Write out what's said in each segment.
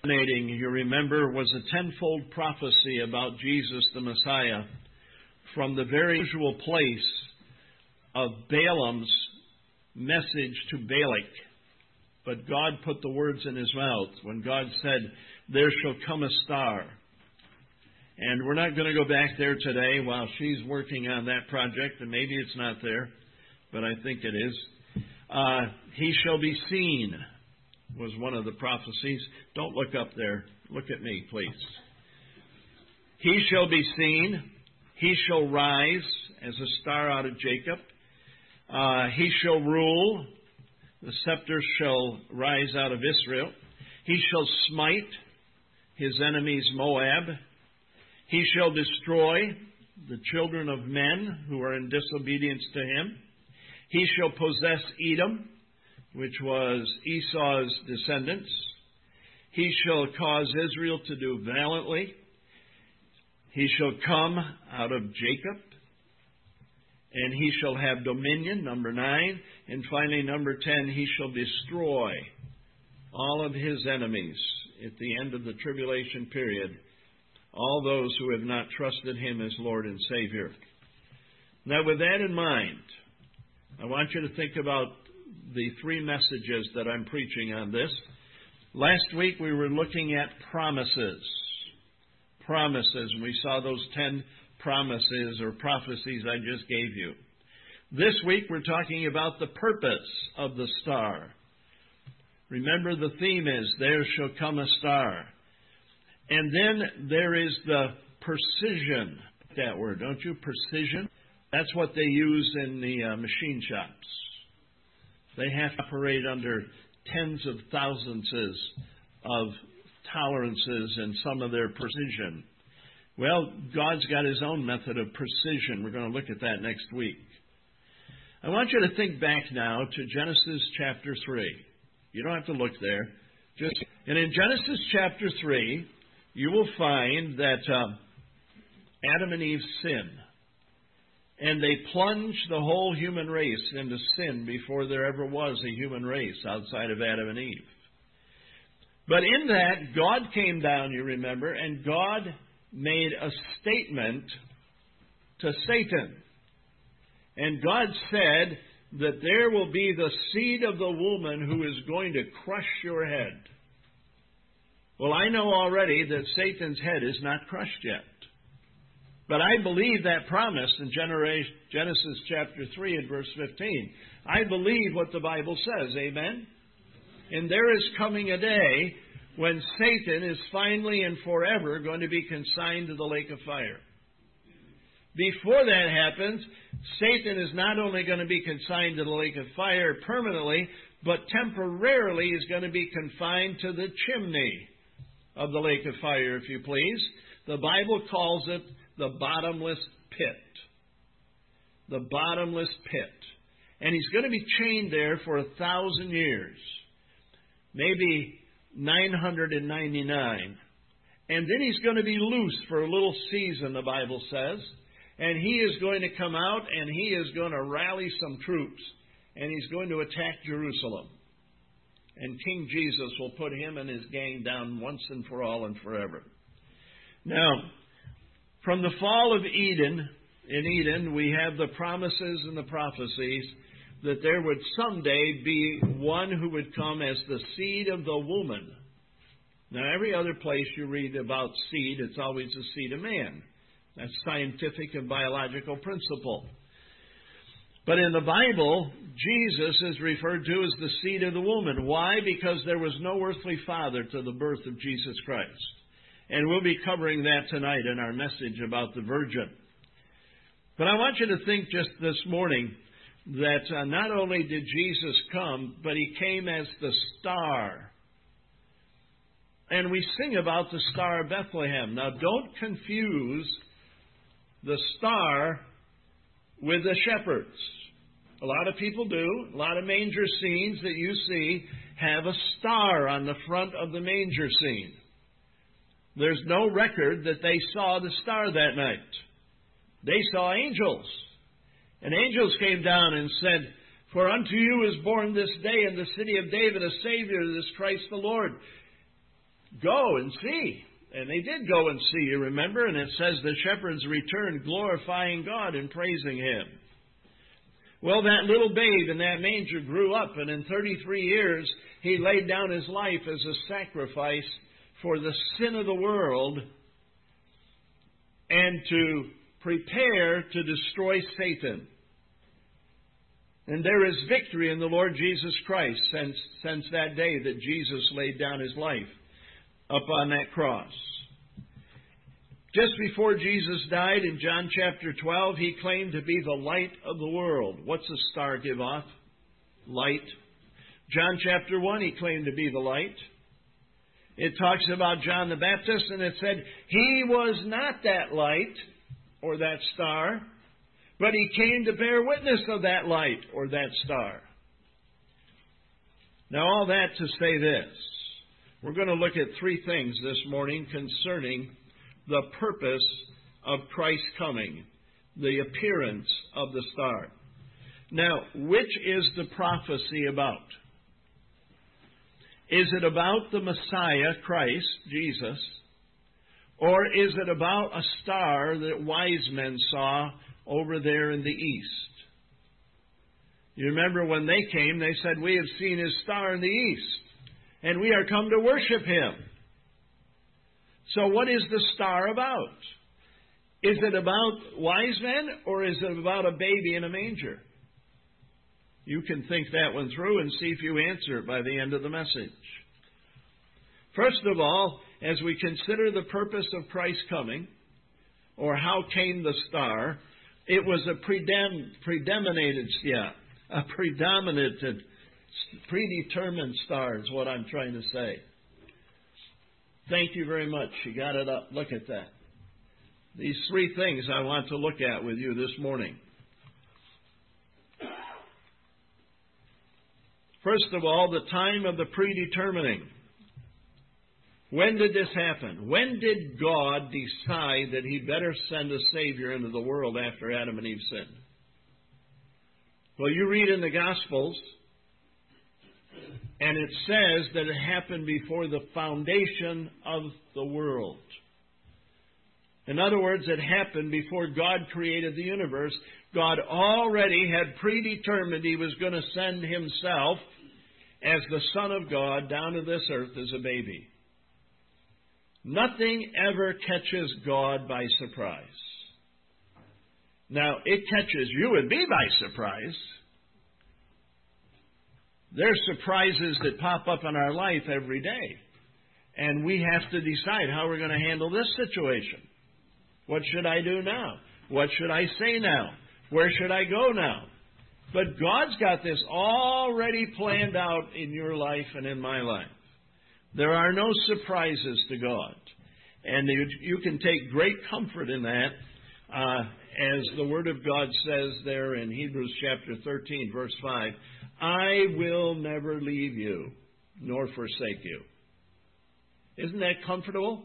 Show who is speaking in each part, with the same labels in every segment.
Speaker 1: You remember, was a tenfold prophecy about Jesus the Messiah from the very usual place of Balaam's message to Balak. But God put the words in his mouth when God said, "There shall come a star." And we're not going to go back there today while she's working on that project, and maybe it's not there, but I think it is. He shall be seen was one of the prophecies. Don't look up there. Look at me, please. He shall be seen. He shall rise as a star out of Jacob. He shall rule. The scepter shall rise out of Israel. He shall smite his enemies Moab. He shall destroy the children of men who are in disobedience to him. He shall possess Edom, which was Esau's descendants. He shall cause Israel to do valiantly. He shall come out of Jacob, and he shall have dominion, number 9. And finally, number 10, he shall destroy all of his enemies at the end of the tribulation period, all those who have not trusted him as Lord and Savior. Now, with that in mind, I want you to think about the 3 messages that I'm preaching on this. Last week we were looking at promises. Promises, and we saw those 10 promises or prophecies I just gave you. This week we're talking about the purpose of the star. Remember, the theme is, there shall come a star. And then there is the precision. That word, don't you? Precision. That's what they use in the machine shops. They have to operate under tens of thousands of tolerances and some of their precision. Well, God's got his own method of precision. We're going to look at that next week. I want you to think back now to Genesis chapter 3. You don't have to look there. And in Genesis chapter 3, you will find that Adam and Eve sin. And they plunged the whole human race into sin before there ever was a human race outside of Adam and Eve. But in that, God came down, you remember, and God made a statement to Satan. And God said that there will be the seed of the woman who is going to crush your head. Well, I know already that Satan's head is not crushed yet. But I believe that promise in Genesis chapter 3 and verse 15. I believe what the Bible says. Amen? And there is coming a day when Satan is finally and forever going to be consigned to the lake of fire. Before that happens, Satan is not only going to be consigned to the lake of fire permanently, but temporarily is going to be confined to the chimney of the lake of fire, if you please. The Bible calls it the bottomless pit. The bottomless pit. And he's going to be chained there for 1,000 years. Maybe 999. And then he's going to be loose for a little season, the Bible says. And he is going to come out and he is going to rally some troops. And he's going to attack Jerusalem. And King Jesus will put him and his gang down once and for all and forever. Now, from the fall of Eden, in Eden, we have the promises and the prophecies that there would someday be one who would come as the seed of the woman. Now, every other place you read about seed, it's always the seed of man. That's scientific and biological principle. But in the Bible, Jesus is referred to as the seed of the woman. Why? Because there was no earthly father to the birth of Jesus Christ. And we'll be covering that tonight in our message about the virgin. But I want you to think just this morning that not only did Jesus come, but he came as the star. And we sing about the Star of Bethlehem. Now, don't confuse the star with the shepherds. A lot of people do. A lot of manger scenes that you see have a star on the front of the manger scene. There's no record that they saw the star that night. They saw angels. And angels came down and said, "For unto you is born this day in the city of David a Savior, this Christ the Lord." Go and see. And they did go and see, you remember? And it says the shepherds returned, glorifying God and praising Him. Well, that little babe in that manger grew up, and in 33 years, He laid down His life as a sacrifice for the sin of the world and to prepare to destroy Satan. And there is victory in the Lord Jesus Christ since that day that Jesus laid down His life upon that cross. Just before Jesus died in John chapter 12, He claimed to be the light of the world. What's a star give off? Light. John chapter 1, He claimed to be the light. It talks about John the Baptist, and it said, he was not that light or that star, but he came to bear witness of that light or that star. Now, all that to say this. We're going to look at three things this morning concerning the purpose of Christ's coming, the appearance of the star. Now, which is the prophecy about? Is it about the Messiah, Christ, Jesus, or is it about a star that wise men saw over there in the east? You remember when they came, they said, we have seen His star in the east, and we are come to worship Him. So what is the star about? Is it about wise men, or is it about a baby in a manger? You can think that one through and see if you answer it by the end of the message. First of all, as we consider the purpose of Christ's coming, or how came the star, it was a predetermined star is what I'm trying to say. Thank you very much. You got it up. Look at that. These three things I want to look at with you this morning. First of all, the time of the predetermining. When did this happen? When did God decide that He'd better send a Savior into the world after Adam and Eve sinned? Well, you read in the Gospels, and it says that it happened before the foundation of the world. In other words, it happened before God created the universe. God already had predetermined He was going to send Himself as the Son of God down to this earth as a baby. Nothing ever catches God by surprise. Now, it catches you and me by surprise. There's surprises that pop up in our life every day. And we have to decide how we're going to handle this situation. What should I do now? What should I say now? Where should I go now? But God's got this already planned out in your life and in my life. There are no surprises to God. And you can take great comfort in that, as the Word of God says there in Hebrews chapter 13, verse 5, I will never leave you nor forsake you. Isn't that comfortable?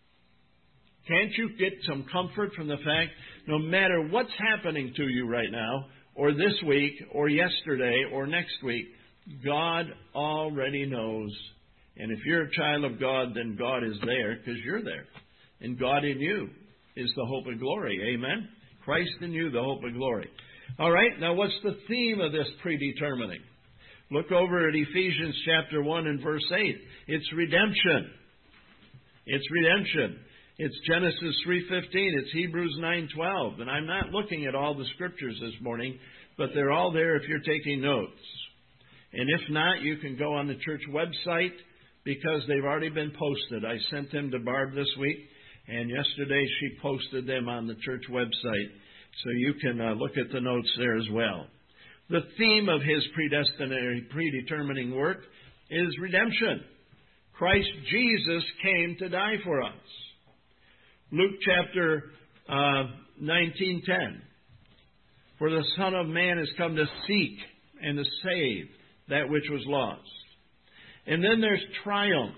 Speaker 1: Can't you get some comfort from the fact, no matter what's happening to you right now, or this week, or yesterday, or next week, God already knows. And if you're a child of God, then God is there because you're there. And God in you is the hope and glory. Amen? Christ in you, the hope and glory. All right, now what's the theme of this predetermining? Look over at Ephesians chapter 1 and verse 8. It's redemption. It's redemption. It's Genesis 3:15. It's Hebrews 9:12. And I'm not looking at all the scriptures this morning, but they're all there if you're taking notes. And if not, you can go on the church website because they've already been posted. I sent them to Barb this week, and yesterday she posted them on the church website. So you can look at the notes there as well. The theme of His predetermining work is redemption. Christ Jesus came to die for us. Luke chapter 19:10. For the Son of Man has come to seek and to save that which was lost. And then there's triumph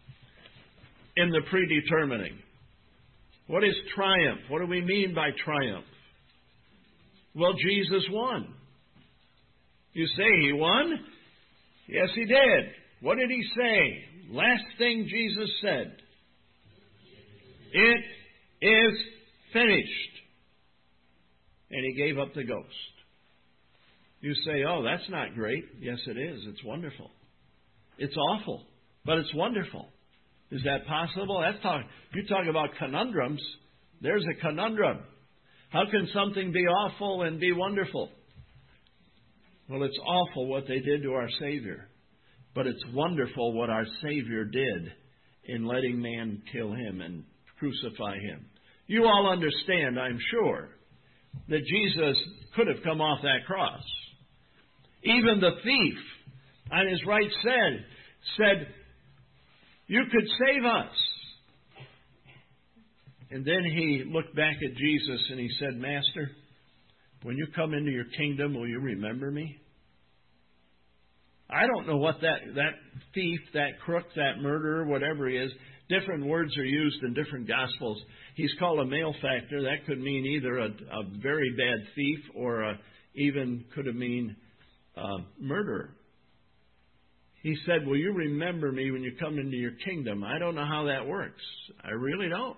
Speaker 1: in the predetermining. What is triumph? What do we mean by triumph? Well, Jesus won. You say He won? Yes, He did. What did he say? Last thing Jesus said. It is finished. And he gave up the ghost. You say, oh, that's not great. Yes, it is. It's wonderful. It's awful, but it's wonderful. Is that possible? You talk about conundrums. There's a conundrum. How can something be awful and be wonderful? Well, it's awful what they did to our Savior, but it's wonderful what our Savior did in letting man kill him and crucify him. You all understand, I'm sure, that Jesus could have come off that cross. Even the thief on his right said, you could save us. And then he looked back at Jesus and he said, Master, when you come into your kingdom, will you remember me? I don't know what that thief, that crook, that murderer, whatever he is, different words are used in different Gospels. He's called a malefactor. That could mean either a very bad thief or even could have mean murderer. He said, will you remember me when you come into your kingdom? I don't know how that works. I really don't.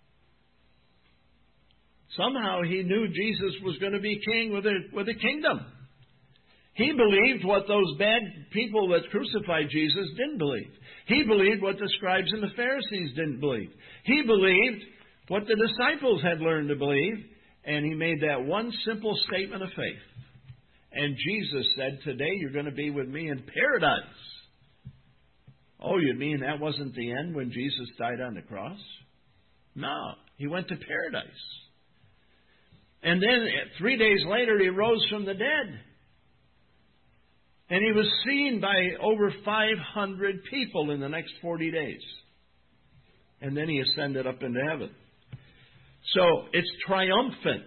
Speaker 1: Somehow he knew Jesus was going to be king with a kingdom. He believed what those bad people that crucified Jesus didn't believe. He believed what the scribes and the Pharisees didn't believe. He believed what the disciples had learned to believe, and he made that one simple statement of faith. And Jesus said, today you're going to be with me in paradise. Oh, you mean that wasn't the end when Jesus died on the cross? No, he went to paradise. And then 3 days later, he rose from the dead. And he was seen by over 500 people in the next 40 days. And then he ascended up into heaven. So it's triumphant.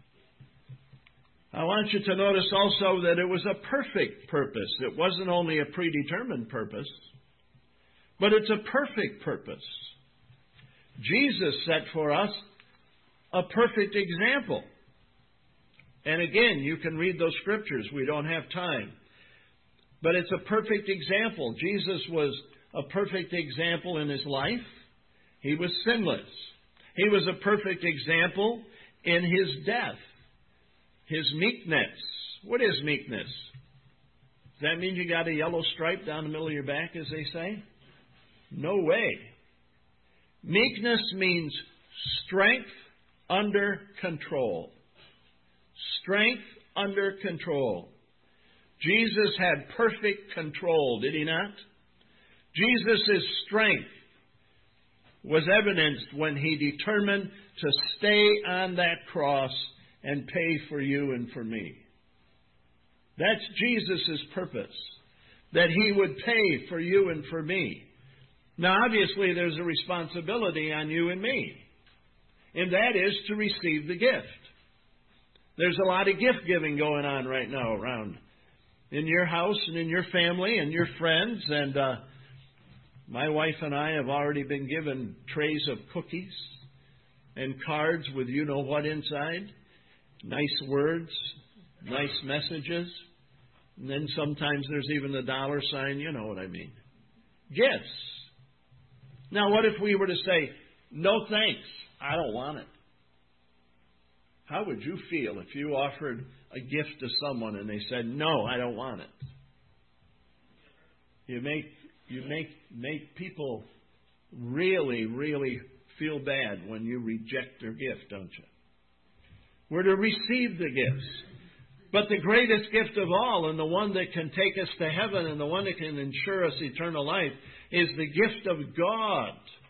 Speaker 1: I want you to notice also that it was a perfect purpose. It wasn't only a predetermined purpose, but it's a perfect purpose. Jesus set for us a perfect example. And again, you can read those scriptures. We don't have time. But it's a perfect example. Jesus was a perfect example in his life. He was sinless. He was a perfect example in his death. His meekness. What is meekness? Does that mean you got a yellow stripe down the middle of your back, as they say? No way. Meekness means strength under control. Strength under control. Jesus had perfect control, did he not? Jesus' strength was evidenced when he determined to stay on that cross and pay for you and for me. That's Jesus' purpose, that he would pay for you and for me. Now, obviously, there's a responsibility on you and me, and that is to receive the gift. There's a lot of gift giving going on right now around in your house and in your family and your friends. And my wife and I have already been given trays of cookies and cards with you-know-what inside. Nice words, nice messages. And then sometimes there's even the dollar sign, you know what I mean. Gifts. Now, what if we were to say, no thanks, I don't want it? How would you feel if you offered a gift to someone and they said, no, I don't want it? You make people really, really feel bad when you reject their gift, don't you? We're to receive the gifts. But the greatest gift of all, and the one that can take us to heaven and the one that can ensure us eternal life, is the gift of God,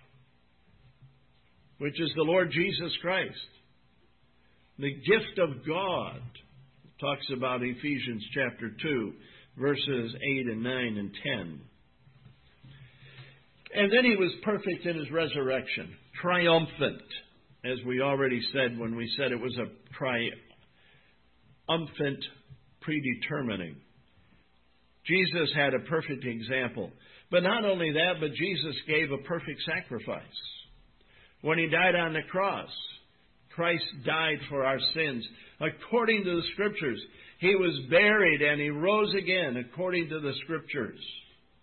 Speaker 1: which is the Lord Jesus Christ. The gift of God talks about Ephesians chapter 2, verses 8 and 9 and 10. And then he was perfect in his resurrection, triumphant, as we already said when we said it was a triumphant predetermining. Jesus had a perfect example. But not only that, but Jesus gave a perfect sacrifice. When he died on the cross, Christ died for our sins. According to the Scriptures, he was buried and he rose again according to the Scriptures.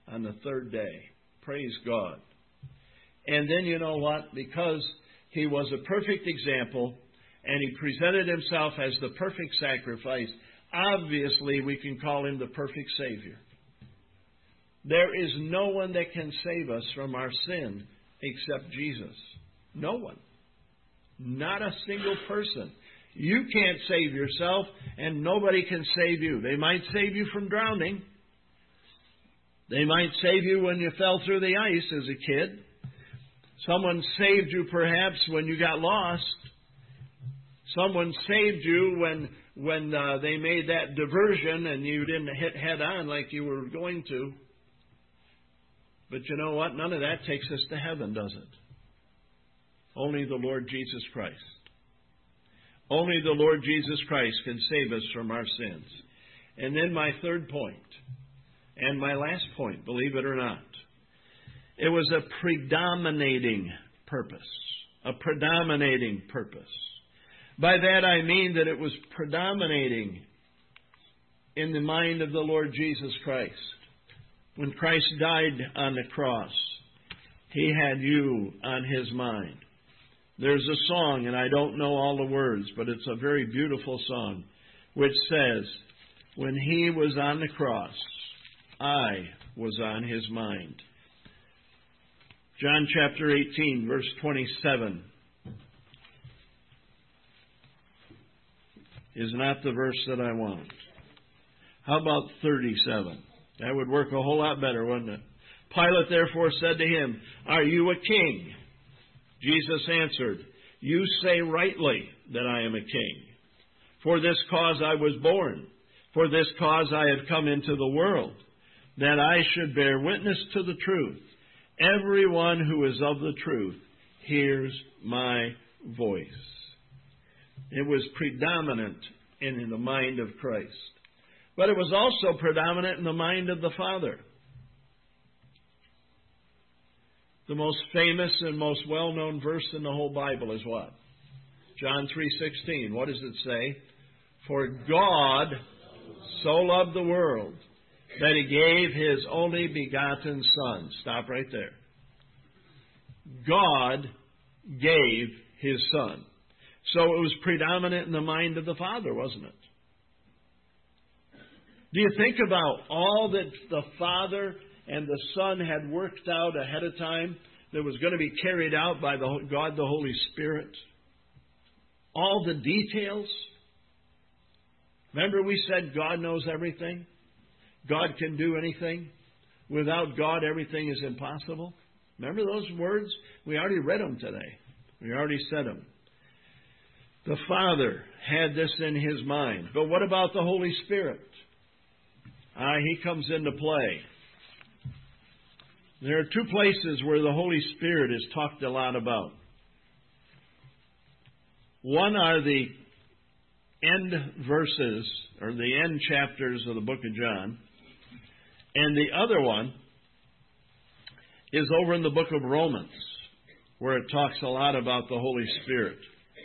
Speaker 1: on the third day. Praise God. And then you know what? Because He was a perfect example and He presented Himself as the perfect sacrifice, obviously we can call Him the perfect Savior. There is no one that can save us from our sin except Jesus. No one. Not a single person. You can't save yourself, and nobody can save you. They might save you from drowning. They might save you when you fell through the ice as a kid. Someone saved you perhaps when you got lost. Someone saved you when they made that diversion and you didn't hit head on like you were going to. But you know what? None of that takes us to heaven, does it? Only the Lord Jesus Christ. Only the Lord Jesus Christ can save us from our sins. And then my third point, and my last point, believe it or not. It was a predominating purpose. A predominating purpose. By that I mean that it was predominating in the mind of the Lord Jesus Christ. When Christ died on the cross, He had you on His mind. There's a song, and I don't know all the words, but it's a very beautiful song, which says, when He was on the cross, I was on His mind. John chapter 18, verse 27 is not the verse that I want. How about 37? That would work a whole lot better, wouldn't it? Pilate therefore said to Him, "Are you a king?" Jesus answered, "You say rightly that I am a king. For this cause I was born. For this cause I have come into the world, that I should bear witness to the truth. Everyone who is of the truth hears my voice." It was predominant in the mind of Christ. But it was also predominant in the mind of the Father. The most famous and most well-known verse in the whole Bible is what? John 3:16. What does it say? For God so loved the world that He gave His only begotten Son. Stop right there. God gave His Son. So it was predominant in the mind of the Father, wasn't it? Do you think about all that the Father and the Son had worked out ahead of time that was going to be carried out by God the Holy Spirit? All the details. Remember we said God knows everything? God can do anything. Without God, everything is impossible. Remember those words? We already read them today. We already said them. The Father had this in His mind. But what about the Holy Spirit? He comes into play. There are two places where the Holy Spirit is talked a lot about. One are the end verses, or the end chapters of the book of John. And the other one is over in the book of Romans, where it talks a lot about the Holy Spirit.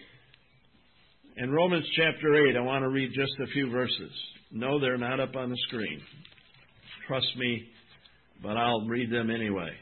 Speaker 1: In Romans chapter 8, I want to read just a few verses. No, they're not up on the screen. Trust me, but I'll read them anyway.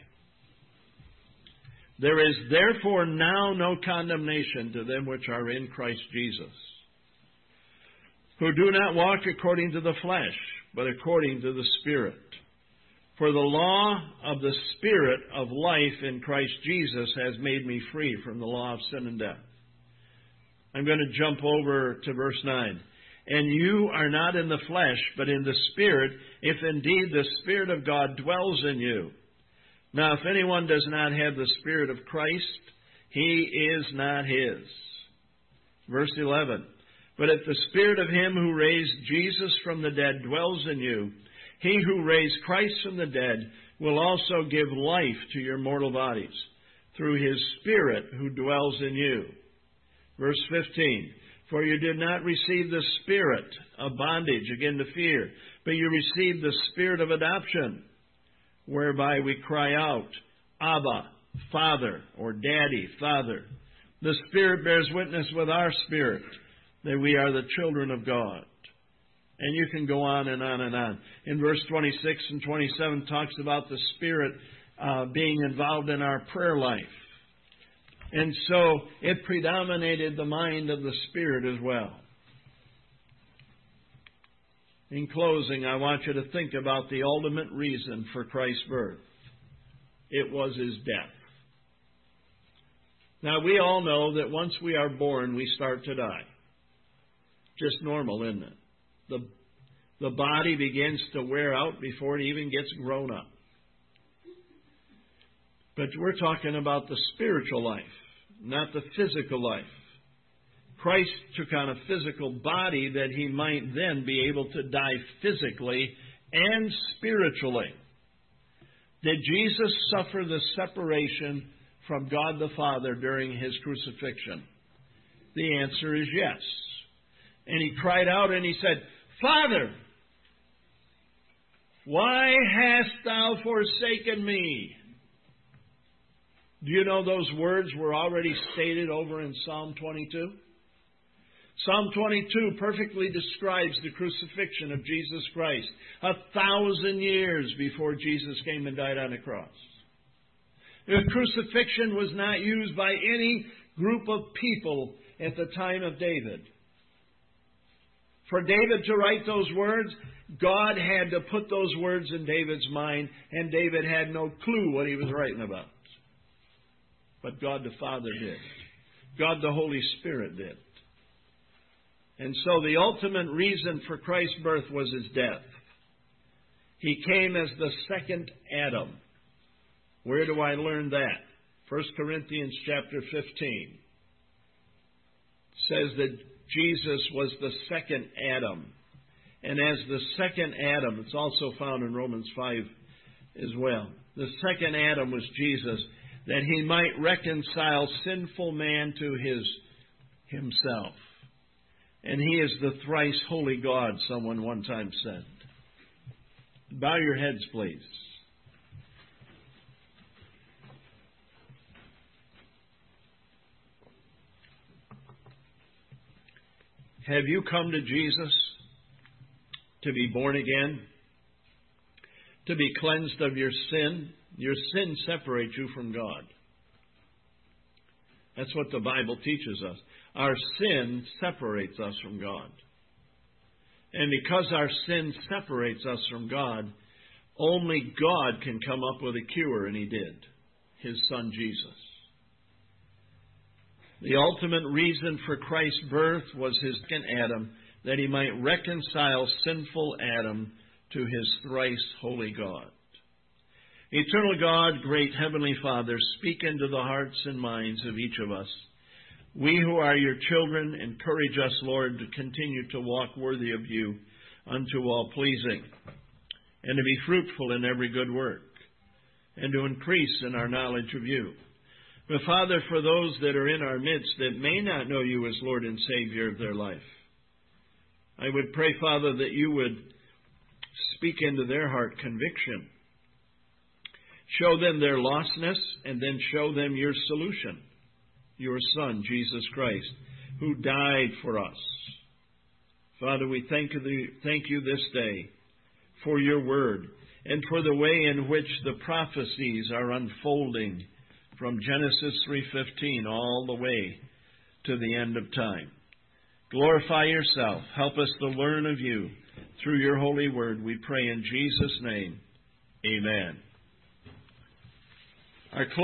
Speaker 1: There is therefore now no condemnation to them which are in Christ Jesus, who do not walk according to the flesh, but according to the Spirit. For the law of the Spirit of life in Christ Jesus has made me free from the law of sin and death. I'm going to jump over to verse 9. And you are not in the flesh, but in the Spirit, if indeed the Spirit of God dwells in you. Now, if anyone does not have the Spirit of Christ, he is not His. Verse 11. But if the Spirit of Him who raised Jesus from the dead dwells in you, He who raised Christ from the dead will also give life to your mortal bodies through His Spirit who dwells in you. Verse 15. For you did not receive the spirit of bondage, again to fear, but you received the Spirit of adoption, whereby we cry out, Abba, Father, or Daddy, Father. The Spirit bears witness with our spirit that we are the children of God. And you can go on and on and on. In verse 26 and 27 talks about the Spirit being involved in our prayer life. And so it predominated the mind of the Spirit as well. In closing, I want you to think about the ultimate reason for Christ's birth. It was His death. Now, we all know that once we are born, we start to die. Just normal, isn't it? The body begins to wear out before it even gets grown up. But we're talking about the spiritual life, not the physical life. Christ took on a physical body that He might then be able to die physically and spiritually. Did Jesus suffer the separation from God the Father during His crucifixion? The answer is yes. And He cried out and He said, Father, why hast Thou forsaken me? Do you know those words were already stated over in Psalm 22? Psalm 22 perfectly describes the crucifixion of Jesus Christ 1,000 years before Jesus came and died on the cross. The crucifixion was not used by any group of people at the time of David. For David to write those words, God had to put those words in David's mind, and David had no clue what he was writing about. But God the Father did. God the Holy Spirit did. And so the ultimate reason for Christ's birth was His death. He came as the second Adam. Where do I learn that? 1 Corinthians chapter 15 says that Jesus was the second Adam. And as the second Adam, it's also found in Romans 5 as well. The second Adam was Jesus, that He might reconcile sinful man to Himself. And He is the thrice holy God, someone one time said. Bow your heads, please. Have you come to Jesus to be born again? To be cleansed of your sin? Your sin separates you from God. That's what the Bible teaches us. Our sin separates us from God. And because our sin separates us from God, only God can come up with a cure, and He did. His Son Jesus. The ultimate reason for Christ's birth was His second Adam, that He might reconcile sinful Adam to His thrice holy God. Eternal God, great Heavenly Father, speak into the hearts and minds of each of us. We who are Your children, encourage us, Lord, to continue to walk worthy of You unto all pleasing, and to be fruitful in every good work, and to increase in our knowledge of You. But Father, for those that are in our midst that may not know You as Lord and Savior of their life, I would pray, Father, that You would speak into their heart conviction. Show them their lostness, and then show them Your solution, Your Son, Jesus Christ, who died for us. Father, we thank You this day for Your word and for the way in which the prophecies are unfolding from Genesis 3:15 all the way to the end of time. Glorify Yourself. Help us to learn of You through Your holy word. We pray in Jesus' name. Amen. Our